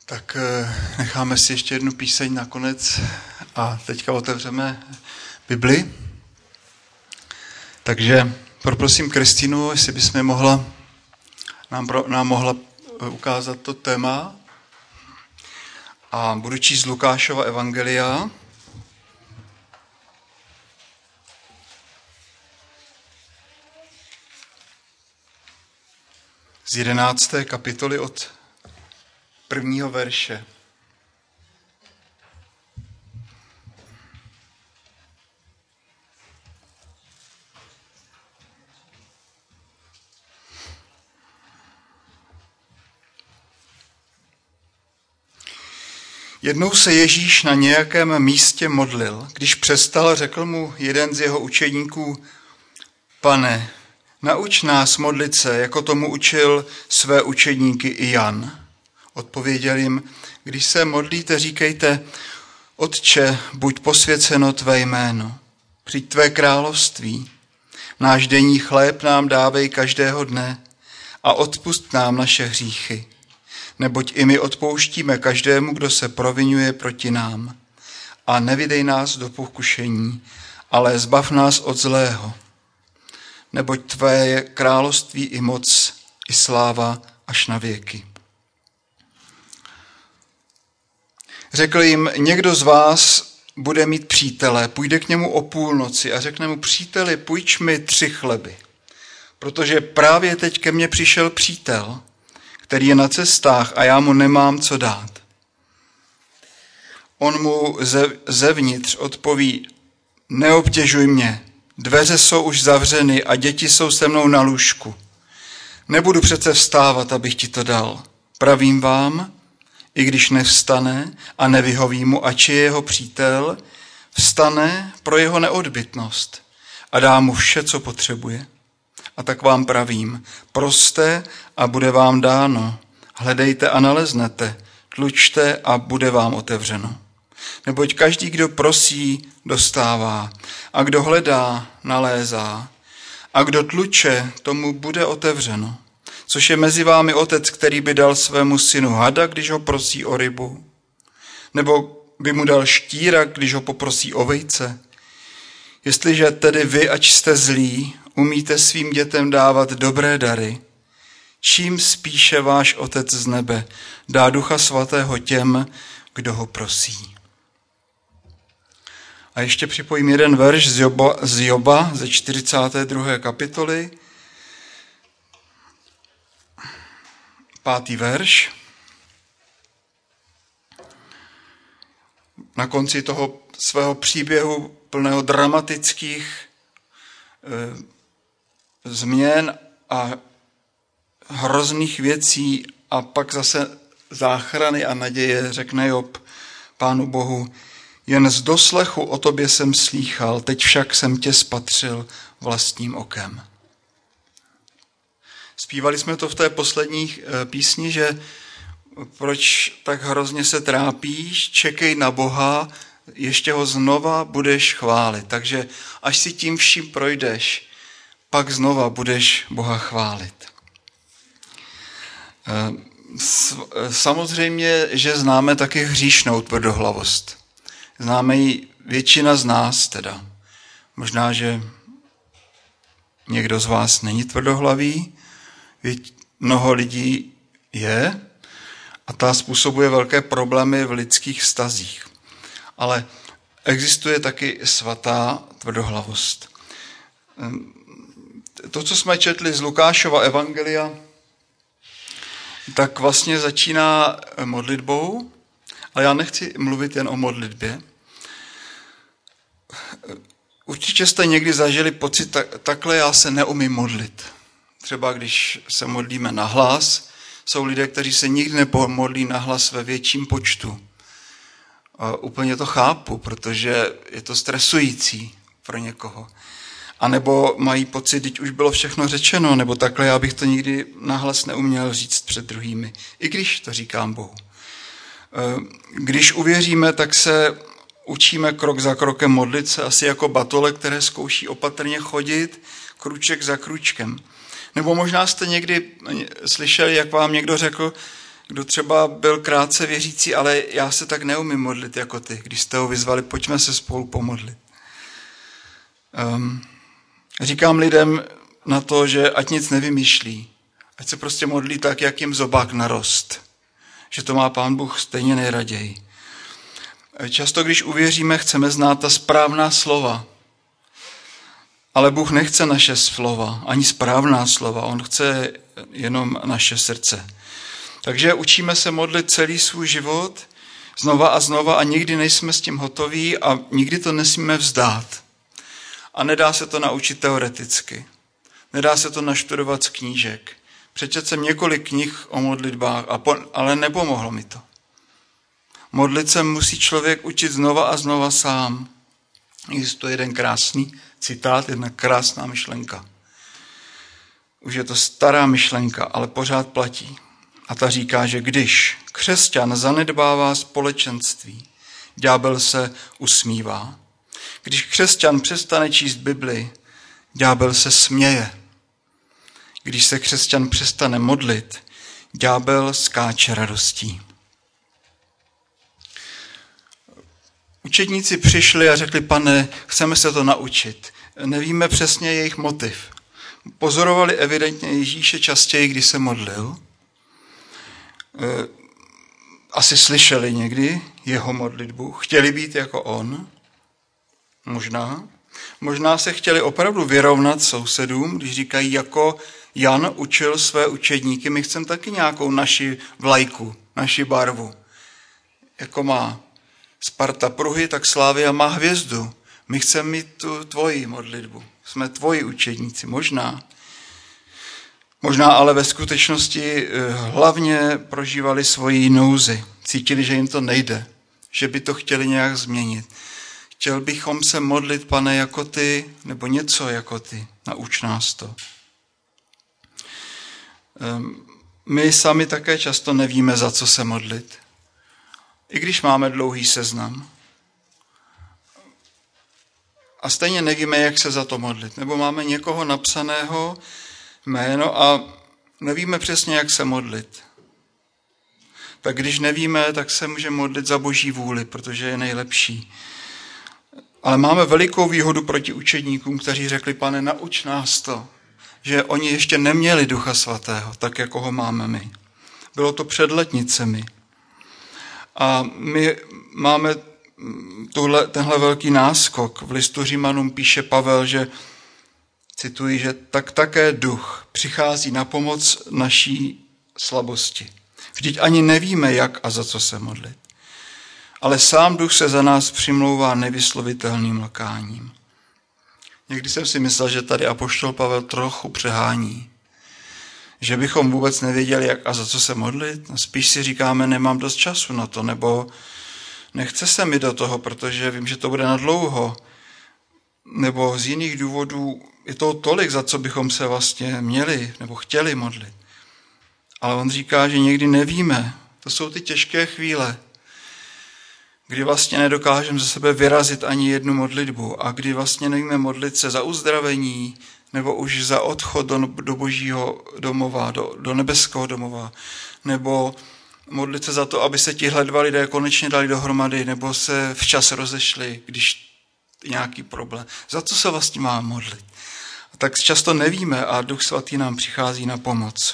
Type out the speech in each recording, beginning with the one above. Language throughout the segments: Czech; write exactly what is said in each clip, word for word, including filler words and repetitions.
Tak necháme si ještě jednu píseň nakonec a teďka otevřeme Bibli. Takže poprosím Kristýnu, jestli bys mi mohla, nám, pro, nám mohla ukázat to téma. A budu číst Lukášova evangelia. Z jedenácté kapitoly od prvního verše. Jednou se Ježíš na nějakém místě modlil. Když přestal, řekl mu jeden z jeho učedníků: Pane, nauč nás modlit se, jako tomu učil své učedníky i Jan. Odpověděl jim: Když se modlíte, říkejte: Otče, buď posvěceno tvé jméno, přijď tvé království. Náš denní chléb nám dávej každého dne a odpusť nám naše hříchy, neboť i my odpouštíme každému, kdo se provinuje proti nám. A nevydej nás do pokušení, ale zbav nás od zlého. Neboť tvé je království i moc, i sláva až na věky. Řekl jim: Někdo z vás bude mít přítele, půjde k němu o půlnoci a řekne mu: Příteli, půjč mi tři chleby, protože právě teď ke mně přišel přítel, který je na cestách a já mu nemám co dát. On mu zevnitř odpoví: Neobtěžuj mě, dveře jsou už zavřeny a děti jsou se mnou na lůžku. Nebudu přece vstávat, abych ti to dal. Pravím vám, i když nevstane a nevyhoví mu, ač je jeho přítel, vstane pro jeho neodbytnost a dá mu vše, co potřebuje. A tak vám pravím, proste a bude vám dáno, hledejte a naleznete, tlučte a bude vám otevřeno. Neboť každý, kdo prosí, dostává, a kdo hledá, nalézá, a kdo tluče, tomu bude otevřeno. Což je mezi vámi otec, který by dal svému synu hada, když ho prosí o rybu? Nebo by mu dal štíra, když ho poprosí o vejce? Jestliže tedy vy, ač jste zlí, umíte svým dětem dávat dobré dary, čím spíše váš Otec z nebe dá Ducha Svatého těm, kdo ho prosí. A ještě připojím jeden verš z Joba, z Joba ze čtyřicáté druhé kapitoly. Pátý verš. Na konci toho svého příběhu plného dramatických e, změn a hrozných věcí a pak zase záchrany a naděje, řekne Job Pánu Bohu: Jen z doslechu o tobě jsem slýchal, teď však jsem tě spatřil vlastním okem. Zpívali jsme to v té poslední písni, že proč tak hrozně se trápíš, čekej na Boha, ještě ho znova budeš chválit. Takže až si tím vším projdeš, pak znova budeš Boha chválit. Samozřejmě, že známe taky hříšnou tvrdohlavost. Známe ji většina z nás teda. Možná, že někdo z vás není tvrdohlavý, mnoho lidí je a ta způsobuje velké problémy v lidských vztazích. Ale existuje taky svatá tvrdohlavost. To, co jsme četli z Lukášova evangelia, tak vlastně začíná modlitbou, ale já nechci mluvit jen o modlitbě. Určitě jste někdy zažili pocit, tak, takhle já se neumím modlit. Třeba když se modlíme nahlas, jsou lidé, kteří se nikdy nepomodlí nahlas ve větším počtu. A úplně to chápu, protože je to stresující pro někoho. A nebo mají pocit, že už bylo všechno řečeno, nebo takhle já bych to nikdy nahlas neuměl říct před druhými, i když to říkám Bohu. Když uvěříme, tak se učíme krok za krokem modlit se, asi jako batole, které zkouší opatrně chodit, kruček za kručkem. Nebo možná jste někdy slyšeli, jak vám někdo řekl, Kdo třeba byl krátce věřící, ale já se tak neumím modlit jako ty, když jste ho vyzvali, pojďme se spolu pomodlit. Um, říkám lidem na to, že ať nic nevymýšlí, ať se prostě modlí tak, jak jim zobák narost. Že to má Pán Bůh stejně nejraději. Často, když uvěříme, chceme znát ta správná slova. Ale Bůh nechce naše slova, ani správná slova. On chce jenom naše srdce. Takže učíme se modlit celý svůj život, znova a znova a nikdy nejsme s tím hotoví a nikdy to nesmíme vzdát. A nedá se to naučit teoreticky. Nedá se to naštudovat z knížek. Přečetl jsem několik knih o modlitbách, ale nepomohlo mi to. Modlit se musí člověk učit znova a znova sám. Existuje jeden krásný citát, jedna krásná myšlenka. Už je to stará myšlenka, ale pořád platí. A ta říká, že když křesťan zanedbává společenství, ďábel se usmívá. Když křesťan přestane číst Bibli, ďábel se směje. Když se křesťan přestane modlit, ďábel skáče radostí. Učedníci přišli a řekli, pane, chceme se to naučit. Nevíme přesně jejich motiv. Pozorovali evidentně Ježíše častěji, když se modlil. Asi slyšeli někdy jeho modlitbu. Chtěli být jako on. Možná. Možná se chtěli opravdu vyrovnat sousedům, když říkají, jako Jan učil své učedníky, my chceme taky nějakou naši vlajku, naši barvu. Jako má Sparta pruhy, tak Slavia má hvězdu. My chceme mít tu tvoji modlitbu. Jsme tvoji učedníci, možná. Možná ale ve skutečnosti hlavně prožívali svoji nouzi. Cítili, že jim to nejde, že by to chtěli nějak změnit. Chtěl bychom se modlit, pane, jako ty, nebo něco jako ty. Nauč nás to. My sami také často nevíme, za co se modlit. I když máme dlouhý seznam. A stejně nevíme, jak se za to modlit. Nebo máme někoho napsaného jméno a nevíme přesně, jak se modlit. Tak když nevíme, tak se můžeme modlit za Boží vůli, protože je nejlepší. Ale máme velikou výhodu proti učedníkům, kteří řekli, pane, nauč nás to. Že oni ještě neměli Ducha Svatého, tak jako ho máme my. Bylo to před letnicemi. A my máme tuhle, tenhle velký náskok. V listu Římanům píše Pavel, že, cituji, že tak také duch přichází na pomoc naší slabosti. Vždyť ani nevíme, jak a za co se modlit. Ale sám duch se za nás přimlouvá nevyslovitelným lakáním. Někdy jsem si myslel, že tady apoštol Pavel trochu přehání. Že bychom vůbec nevěděli, jak a za co se modlit. No spíš si říkáme, nemám dost času na to, nebo nechce se mi do toho, protože vím, že to bude na dlouho. Nebo z jiných důvodů je to tolik, za co bychom se vlastně měli nebo chtěli modlit. Ale on říká, že někdy nevíme. To jsou ty těžké chvíle, kdy vlastně nedokážeme ze sebe vyrazit ani jednu modlitbu a kdy vlastně nevíme modlit se za uzdravení nebo už za odchod do, do božího domova, do, do nebeského domova, nebo modlit se za to, aby se tihle dva lidé konečně dali dohromady, nebo se včas rozešli, když nějaký problém. Za co se vlastně máme modlit? A tak často nevíme a Duch Svatý nám přichází na pomoc.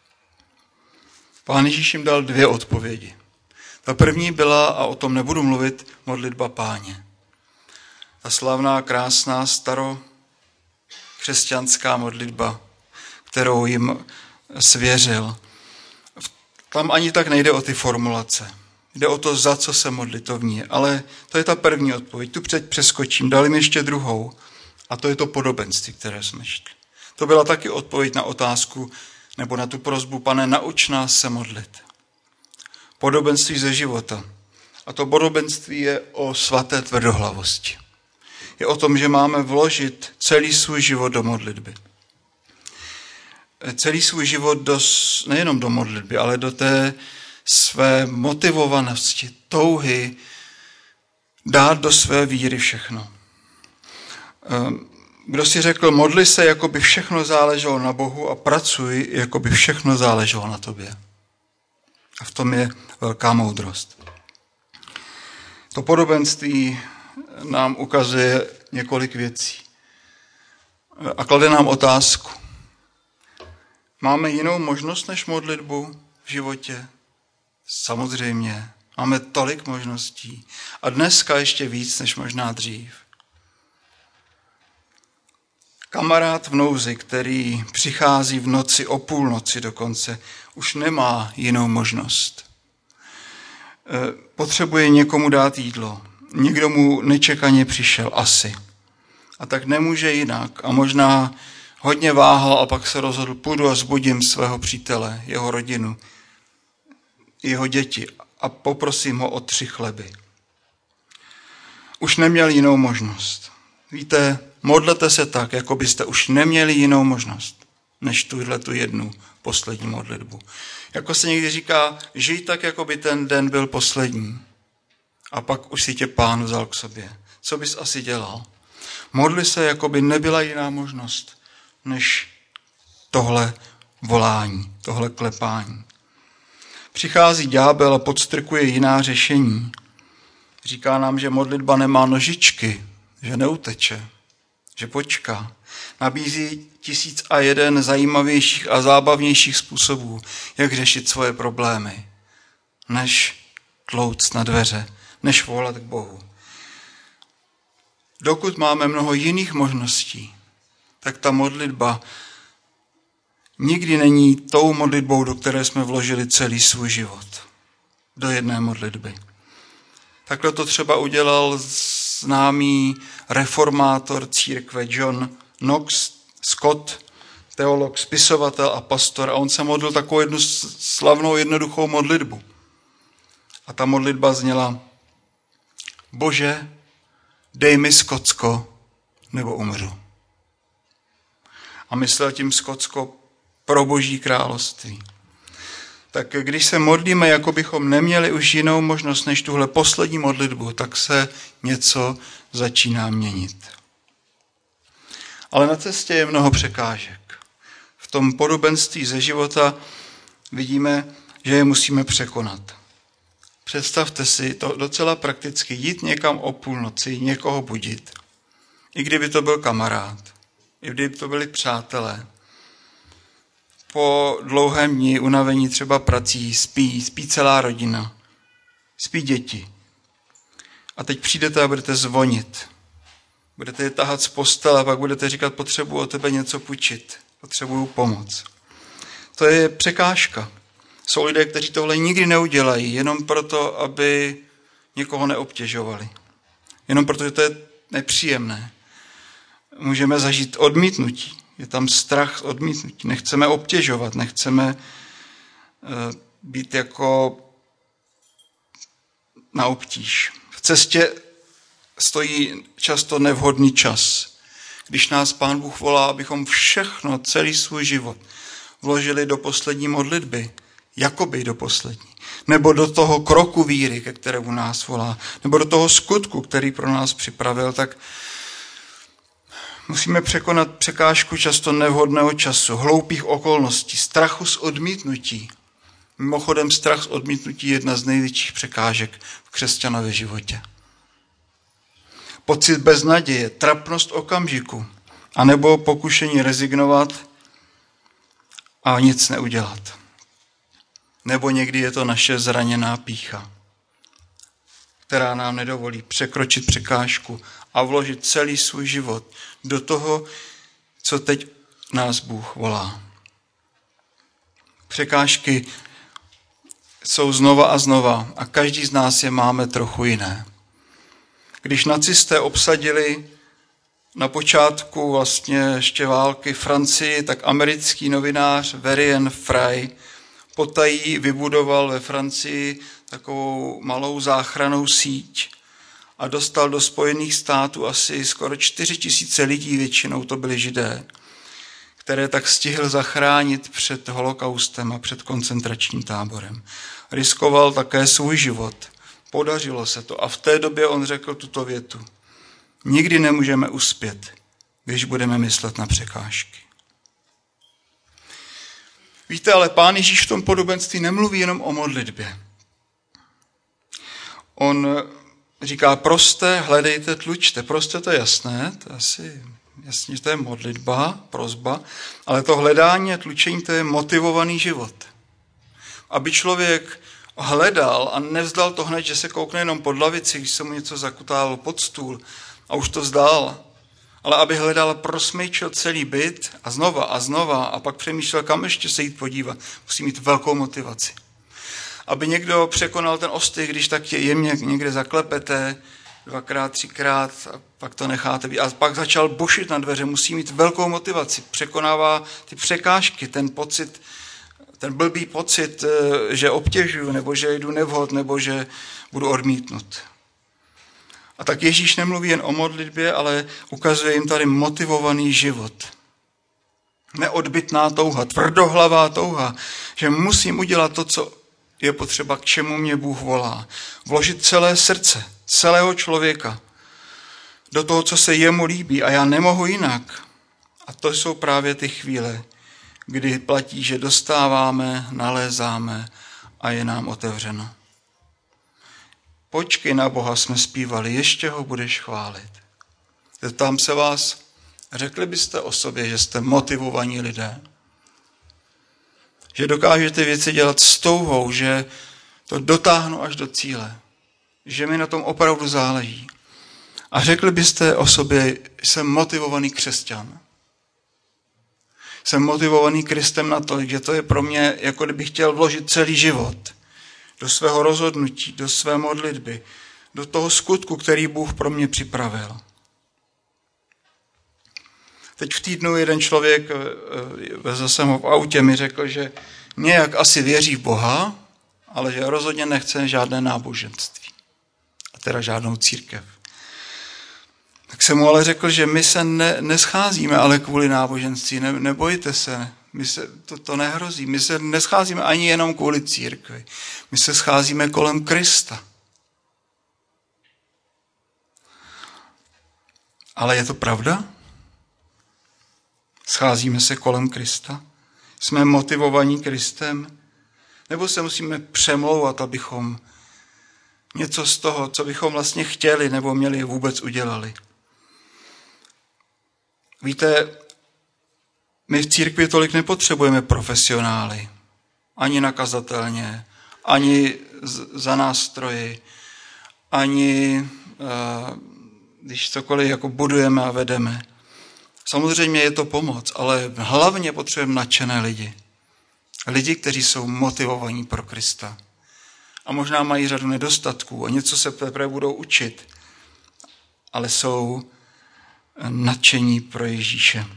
Pán Ježíš jim dal dvě odpovědi. Ta první byla, a o tom nebudu mluvit, modlitba Páně. Ta slavná, krásná, starokřesťanská modlitba, kterou jim svěřil. Tam ani tak nejde o ty formulace. Jde o to, za co se modlitovní je. Ale to je ta první odpověď. Tu před přeskočím. Dali mi ještě druhou. A to je to podobenství, které jsme četli. To byla taky odpověď na otázku, nebo na tu prosbu, pane, nauč nás se modlit. Podobenství ze života. A to podobenství je o svaté tvrdohlavosti. Je o tom, že máme vložit celý svůj život do modlitby. Celý svůj život do, nejenom do modlitby, ale do té své motivovanosti, touhy dát do své víry všechno. Kdo si řekl, modli se, jako by všechno záleželo na Bohu a pracuj, jako by všechno záleželo na tobě. A v tom je velká moudrost. To podobenství nám ukazuje několik věcí. A klade nám otázku. Máme jinou možnost než modlitbu v životě? Samozřejmě. Máme tolik možností. A dneska ještě víc, než možná dřív. Kamarád v nouzi, který přichází v noci o půlnoci dokonce, už nemá jinou možnost. Potřebuje někomu dát jídlo. Někdo mu nečekaně přišel, asi. A tak nemůže jinak. A možná hodně váhal a pak se rozhodl, půjdu a zbudím svého přítele, jeho rodinu, jeho děti a poprosím ho o tři chleby. Už neměl jinou možnost. Víte, modlete se tak, jako byste už neměli jinou možnost, než tuhle tu jednu poslední modlitbu. Jako se někdy říká, žij tak, jako by ten den byl poslední. A pak už si tě Pán vzal k sobě. Co bys asi dělal? Modli se, jako by nebyla jiná možnost, než tohle volání, tohle klepání. Přichází ďábel a podstrkuje jiná řešení. Říká nám, že modlitba nemá nožičky, že neuteče, že počká. Nabízí tisíc a jeden zajímavějších a zábavnějších způsobů, jak řešit svoje problémy, než tlouct na dveře, než volat k Bohu. Dokud máme mnoho jiných možností, tak ta modlitba nikdy není tou modlitbou, do které jsme vložili celý svůj život. Do jedné modlitby. Takhle to třeba udělal známý reformátor církve John Knox Scott, teolog, spisovatel a pastor. A on se modlil takovou jednu slavnou jednoduchou modlitbu. A ta modlitba zněla: Bože, dej mi Skotsko, nebo umřu. A myslel tím Skotsko pro Boží království. Tak když se modlíme, jako bychom neměli už jinou možnost než tuhle poslední modlitbu, tak se něco začíná měnit. Ale na cestě je mnoho překážek. V tom podobenství ze života vidíme, že je musíme překonat. Představte si to docela prakticky, jít někam o půlnoci, někoho budit. I kdyby to byl kamarád, i kdyby to byli přátelé. Po dlouhém dni unavení třeba prací spí, spí celá rodina, spí děti. A teď přijdete a budete zvonit. Budete je tahat z postele a pak budete říkat, potřebuji od tebe něco půjčit, potřebuju pomoc. To je překážka. Jsou lidé, kteří tohle nikdy neudělají, jenom proto, aby někoho neobtěžovali. Jenom proto, že to je nepříjemné. Můžeme zažít odmítnutí. Je tam strach z odmítnutí. Nechceme obtěžovat, nechceme být jako na obtíž. V cestě stojí často nevhodný čas. Když nás Pán Bůh volá, abychom všechno, celý svůj život vložili do poslední modlitby, jakoby do poslední, nebo do toho kroku víry, ke kterému nás volá, nebo do toho skutku, který pro nás připravil, tak musíme překonat překážku často nevhodného času, hloupých okolností, strachu z odmítnutí. Mimochodem, strach z odmítnutí je jedna z největších překážek v křesťanově životě. Pocit beznaděje, trapnost okamžiku, anebo pokušení rezignovat a nic neudělat. Nebo někdy je to naše zraněná pýcha, která nám nedovolí překročit překážku a vložit celý svůj život do toho, co teď nás Bůh volá. Překážky jsou znova a znova a každý z nás je máme trochu jiné. Když nacisté obsadili na počátku vlastně ještě války Francii, tak americký novinář Varian Fry potají vybudoval ve Francii takovou malou záchrannou síť a dostal do Spojených států asi skoro čtyři tisíce lidí, většinou to byli Židé, které tak stihl zachránit před holokaustem a před koncentračním táborem. Riskoval také svůj život. Podařilo se to a v té době on řekl tuto větu. Nikdy nemůžeme uspět, když budeme myslet na překážky. Víte, ale Pán Ježíš v tom podobenství nemluví jenom o modlitbě. On říká, proste, hledejte, tlučte. Proste to je jasné, to je asi jasně, že to je modlitba, prosba, ale to hledání a tlučení, to je motivovaný život. Aby člověk hledal a nevzdal to hned, že se koukne jenom pod lavici, když se mu něco zakutálo pod stůl a už to vzdal, ale aby hledal, prosmejčil celý byt a znova a znova a pak přemýšlel, kam ještě se jít podívat. Musí mít velkou motivaci. Aby někdo překonal ten ostych, když tak tě jemně někde zaklepete, dvakrát, třikrát a pak to necháte být. A pak začal bušit na dveře, musí mít velkou motivaci. Překonává ty překážky, ten pocit, ten blbý pocit, že obtěžuju, nebo že jdu nevhod, nebo že budu odmítnut. A tak Ježíš nemluví jen o modlitbě, ale ukazuje jim tady motivovaný život. Neodbytná touha, tvrdohlavá touha, že musím udělat to, co je potřeba, k čemu mě Bůh volá. Vložit celé srdce, celého člověka do toho, co se jemu líbí a já nemohu jinak. A to jsou právě ty chvíle, kdy platí, že dostáváme, nalézáme a je nám otevřeno. Počkej na Boha, jsme zpívali, ještě ho budeš chválit. Zeptám se vás, řekli byste o sobě, že jste motivovaní lidé? Že dokážete věci dělat s touhou, že to dotáhnu až do cíle. Že mi na tom opravdu záleží. A řekli byste o sobě, jsem motivovaný křesťan. Jsem motivovaný Kristem natolik, že to je pro mě, jako kdybych chtěl vložit celý život do svého rozhodnutí, do své modlitby, do toho skutku, který Bůh pro mě připravil. Teď v týdnu jeden člověk, vezl jsem ho v autě, mi řekl, že nějak asi věří v Boha, ale že rozhodně nechce žádné náboženství. A teda žádnou církev. Tak jsem mu ale řekl, že my se ne, nescházíme ale kvůli náboženství, ne, nebojte se, my se, to, to nehrozí. My se nescházíme ani jenom kvůli církvi. My se scházíme kolem Krista. Ale je to pravda? Scházíme se kolem Krista? Jsme motivovaní Kristem? Nebo se musíme přemlouvat, abychom něco z toho, co bychom vlastně chtěli nebo měli, vůbec udělali? Víte, my v církvi tolik nepotřebujeme profesionály. Ani nakazatelně, ani za nástroji, ani když cokoliv jako budujeme a vedeme. Samozřejmě je to pomoc, ale hlavně potřebujeme nadšené lidi. Lidi, kteří jsou motivovaní pro Krista. A možná mají řadu nedostatků a něco se teprve budou učit, ale jsou nadšení pro Ježíše.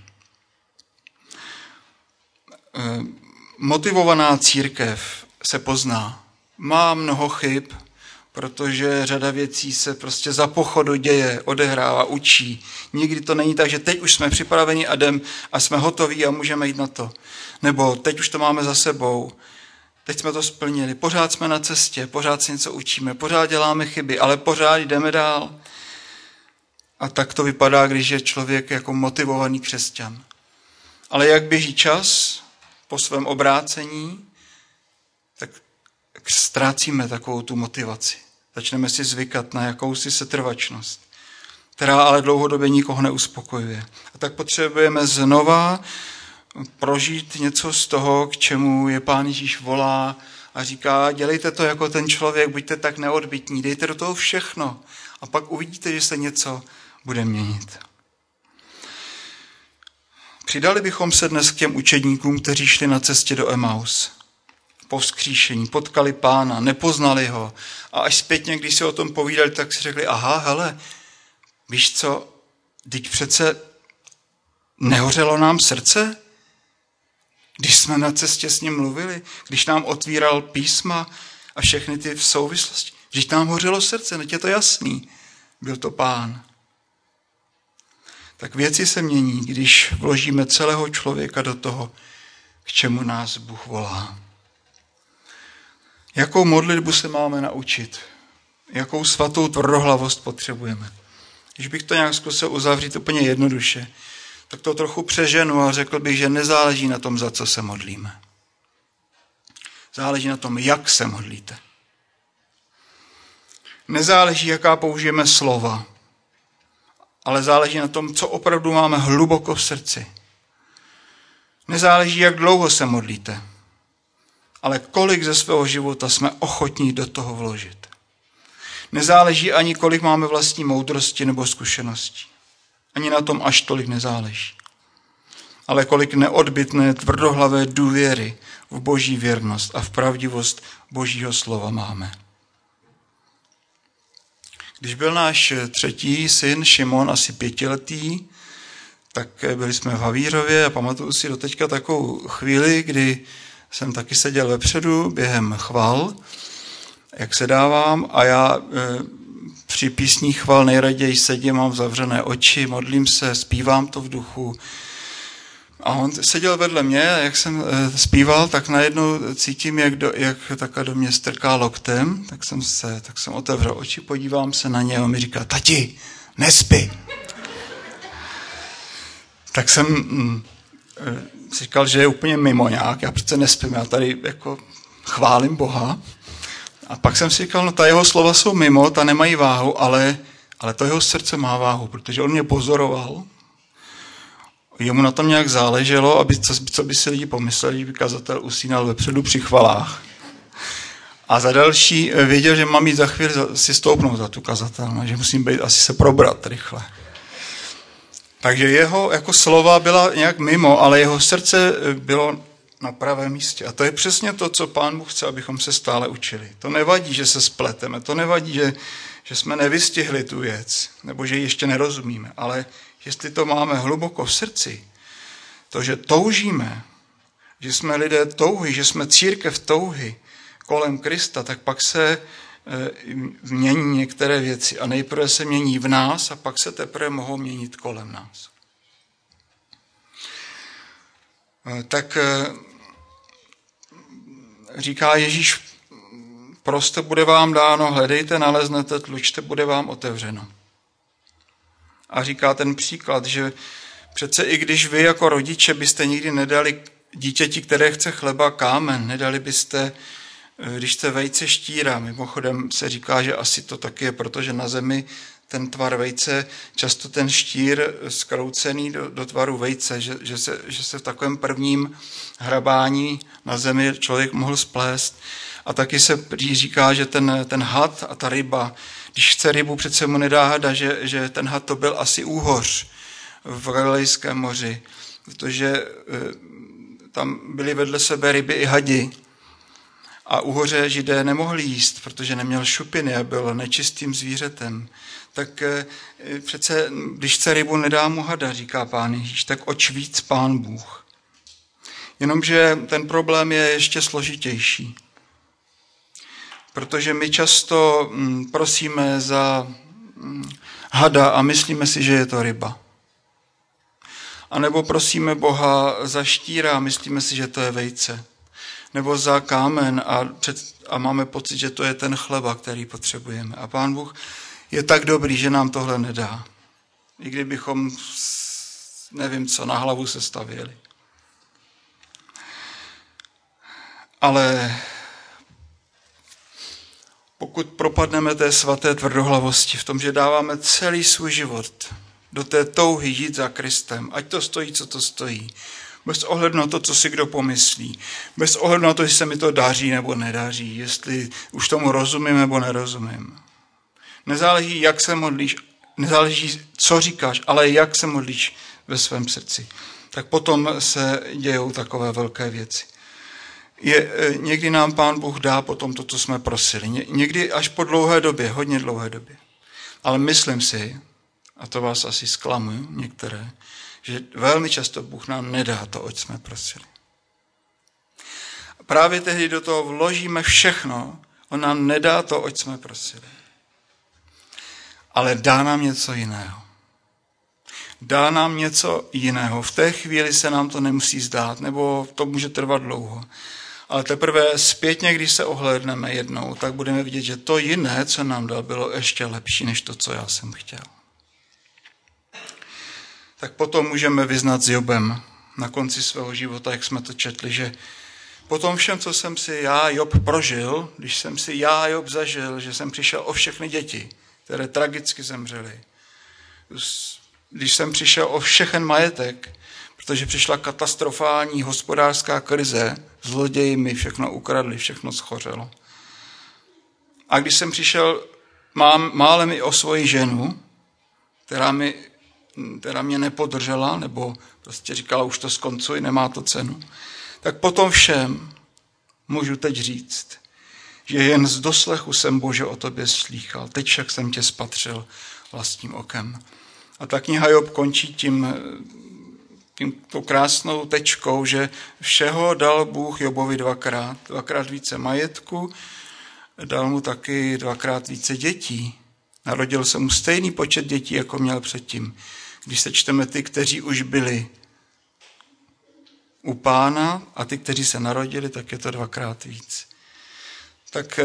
Motivovaná církev se pozná. Má mnoho chyb, protože řada věcí se prostě za pochodu děje, odehrává, učí. Nikdy to není tak, že teď už jsme připraveni a jdem a jsme hotoví a můžeme jít na to. Nebo teď už to máme za sebou, teď jsme to splnili, pořád jsme na cestě, pořád si něco učíme, pořád děláme chyby, ale pořád jdeme dál. A tak to vypadá, když je člověk jako motivovaný křesťan. Ale jak běží čas po svém obrácení, tak ztrácíme takovou tu motivaci. Začneme si zvykat na jakousi setrvačnost, která ale dlouhodobě nikoho neuspokojuje. A tak potřebujeme znova prožít něco z toho, k čemu je Pán Ježíš volá a říká, dělejte to jako ten člověk, buďte tak neodbytní, dejte do toho všechno a pak uvidíte, že se něco bude měnit. Přidali bychom se dnes k těm učedníkům, kteří šli na cestě do Emaus. Po vzkříšení, potkali Pána, nepoznali ho a až zpětně, když si o tom povídali, tak si řekli, aha, hele, víš co, teď přece nehořelo nám srdce, když jsme na cestě s ním mluvili, když nám otvíral písma a všechny ty v souvislosti. Když nám hořelo srdce, teď je to jasný, byl to Pán. Tak věci se mění, když vložíme celého člověka do toho, k čemu nás Bůh volá. Jakou modlitbu se máme naučit? Jakou svatou tvrdohlavost potřebujeme? Když bych to nějak zkusil uzavřít úplně jednoduše, tak to trochu přeženu a řekl bych, že nezáleží na tom, za co se modlíme. Záleží na tom, jak se modlíte. Nezáleží, jaká použijeme slova, ale záleží na tom, co opravdu máme hluboko v srdci. Nezáleží, jak dlouho se modlíte, ale kolik ze svého života jsme ochotní do toho vložit. Nezáleží ani, kolik máme vlastní moudrosti nebo zkušeností. Ani na tom až tolik nezáleží. Ale kolik neodbytné, tvrdohlavé důvěry v boží věrnost a v pravdivost božího slova máme. Když byl náš třetí syn Šimon asi pětiletý, tak byli jsme v Havířově a pamatuju si doteďka takovou chvíli, kdy jsem taky seděl vepředu během chval, jak se dávám, a já e, při písních chval nejraději sedím, mám zavřené oči, modlím se, zpívám to v duchu. A on seděl vedle mě, jak jsem e, zpíval, tak najednou cítím, jak, do, jak takhle do mě strká loktem, tak jsem, se, tak jsem otevřel oči, podívám se na něj a on mi říká, tati, nespí. Tak jsem mm, si říkal, že je úplně mimo nějak, já přece nespím, já tady jako chválím Boha. A pak jsem si říkal, no ta jeho slova jsou mimo, ta nemají váhu, ale, ale to jeho srdce má váhu, protože on mě pozoroval. Jemu na tom nějak záleželo, aby co, co by si lidi pomysleli, že by kazatel usínal vepředu při chvalách. A za další věděl, že mám jít za chvíli si stoupnout za tu kazatelnu, že musím být, asi se probrat rychle. Takže jeho jako slova byla nějak mimo, ale jeho srdce bylo na pravém místě. A to je přesně to, co Pán Bůh chce, abychom se stále učili. To nevadí, že se spleteme, to nevadí, že, že jsme nevystihli tu věc, nebo že ji ještě nerozumíme, ale jestli to máme hluboko v srdci, to, že toužíme, že jsme lidé touhy, že jsme církev touhy kolem Krista, tak pak se mění některé věci a nejprve se mění v nás a pak se teprve mohou měnit kolem nás. Tak říká Ježíš, proste bude vám dáno, hledejte, naleznete, tlučte, bude vám otevřeno. A říká ten příklad, že přece i když vy jako rodiče byste nikdy nedali dítěti, které chce chleba, kámen, nedali byste, když jste vejce štíra. Mimochodem se říká, že asi to taky je, protože na zemi ten tvar vejce, často ten štír zkroucený do, do tvaru vejce, že, že, se, že se v takovém prvním hrabání na zemi člověk mohl splést. A taky se říká, že ten, ten had a ta ryba, když chce rybu, přece mu nedá hada, že, že ten had to byl asi úhoř v Galilejském moři, protože tam byly vedle sebe ryby i hadi. A úhoře Židé nemohli jíst, protože neměl šupiny a byl nečistým zvířetem. Tak přece, když chce rybu, nedá mu hada, říká Pán Ježíš, tak oč víc Pán Bůh. Jenomže ten problém je ještě složitější. Protože my často prosíme za hada a myslíme si, že je to ryba. A nebo prosíme Boha za štíra a myslíme si, že to je vejce. Nebo za kámen a, před, a máme pocit, že to je ten chleba, který potřebujeme. A Pán Bůh je tak dobrý, že nám tohle nedá. I kdybychom, nevím co, na hlavu se stavěli. Ale pokud propadneme té svaté tvrdohlavosti v tom, že dáváme celý svůj život do té touhy jít za Kristem, ať to stojí, co to stojí, bez ohledu na to, co si kdo pomyslí, bez ohledu na to, jestli se mi to daří nebo nedaří, jestli už tomu rozumím nebo nerozumím. Nezáleží, jak se modlíš, nezáleží, co říkáš, ale jak se modlíš ve svém srdci. Tak potom se dějou takové velké věci. Je, někdy nám Pán Bůh dá potom to, co jsme prosili. Ně, někdy až po dlouhé době, hodně dlouhé době. Ale myslím si, a to vás asi zklamuju některé, že velmi často Bůh nám nedá to, oč jsme prosili. Právě tehdy do toho vložíme všechno, on nám nedá to, oč jsme prosili. Ale dá nám něco jiného. Dá nám něco jiného. V té chvíli se nám to nemusí zdát, nebo to může trvat dlouho. Ale teprve zpětně, když se ohlédneme jednou, tak budeme vidět, že to jiné, co nám dal, bylo ještě lepší, než to, co já jsem chtěl. Tak potom můžeme vyznat s Jobem na konci svého života, jak jsme to četli, že po tom všem, co jsem si já, Job, prožil, když jsem si já, Job, zažil, že jsem přišel o všechny děti, které tragicky zemřely, když jsem přišel o všechen majetek, protože přišla katastrofální hospodářská krize, zloději mi všechno ukradli, všechno schořelo. A když jsem přišel mám, málem i o svoji ženu, která, mi, která mě nepodržela, nebo prostě říkala, už to skoncuj, nemá to cenu, tak potom všem můžu teď říct, že jen z doslechu jsem, Bože, o tobě slýchal, teď však jsem tě spatřil vlastním okem. A ta kniha Job končí tím, tím tou krásnou tečkou, že všeho dal Bůh Jobovi dvakrát. Dvakrát více majetku, dal mu taky dvakrát více dětí. Narodil se mu stejný počet dětí, jako měl předtím. Když se čteme ty, kteří už byli u Pána a ty, kteří se narodili, tak je to dvakrát víc. Tak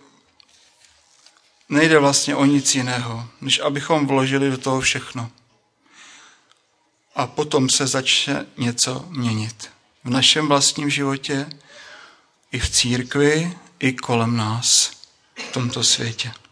nejde vlastně o nic jiného, než abychom vložili do toho všechno. A potom se začne něco měnit. V našem vlastním životě, i v církvi, i kolem nás, v tomto světě.